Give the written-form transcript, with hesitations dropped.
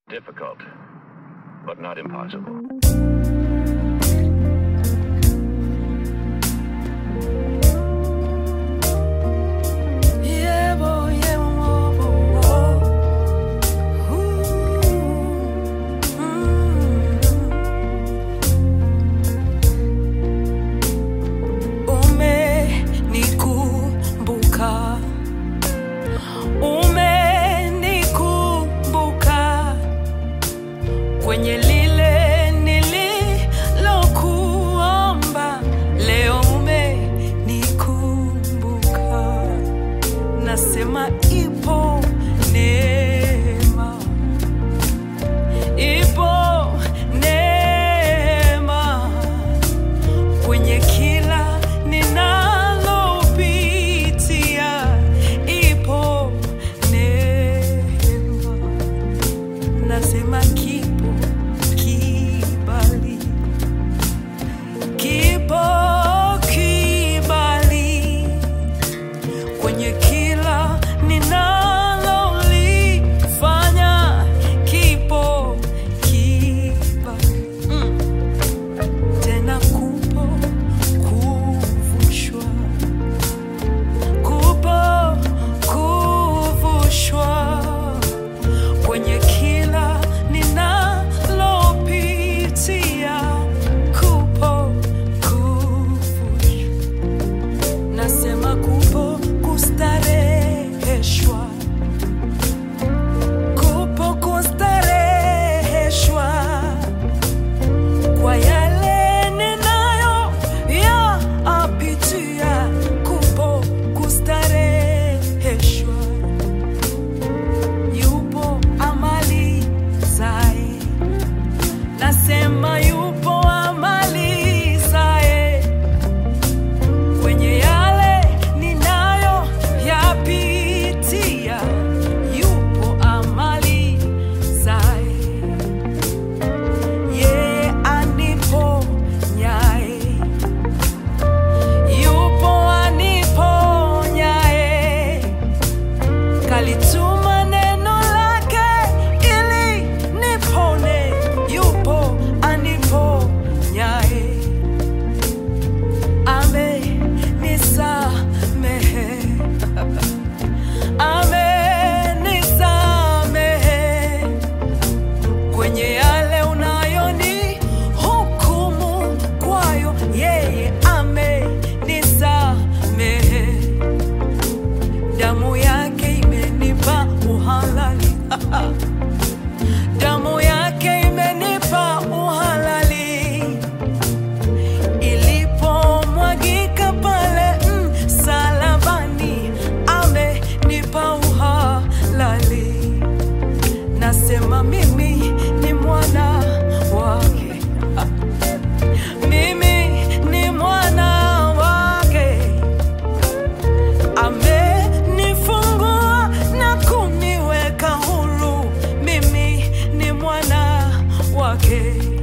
Difficult, but not impossible. Kwenye lile nililokuomba, leo umenikumbuka. Nasema ipo neema, ipo neema kwenye kila ninalopitia, ipo neema. Nasema kibali kwenye kila ninalolifanya, kipo kibali. Tena kupo kuvushwa, kupo kuvushwa kwenye kila ninalopitia, kupo nasema kupo kustareheshwa, kupo kustareheshwa kwa yale ninayo ya apitia, kupo kustareheshwa. Yupo amalizaye, nasema yupo amalizaye kwenye yale ninayo yapitia, yupo amalizaye. Yeye aniponyaye, yupo aniponyaye. Kalituma neno lake ili nipone, yupo aniponyaye. Amenisamehe, amenisamehe kwenye yale unayoni hukumu kwayo, yeye amenisamehe. Damu yake imenipa uhalali, damu yake imenipa uhalali, ilipomwagika pale msalabani, amenipa uhalali. Nasema mimi ni mwana wake, mimi ni mwana wake. Amenifungua na kuniweka huru, mimi ni mwana wake.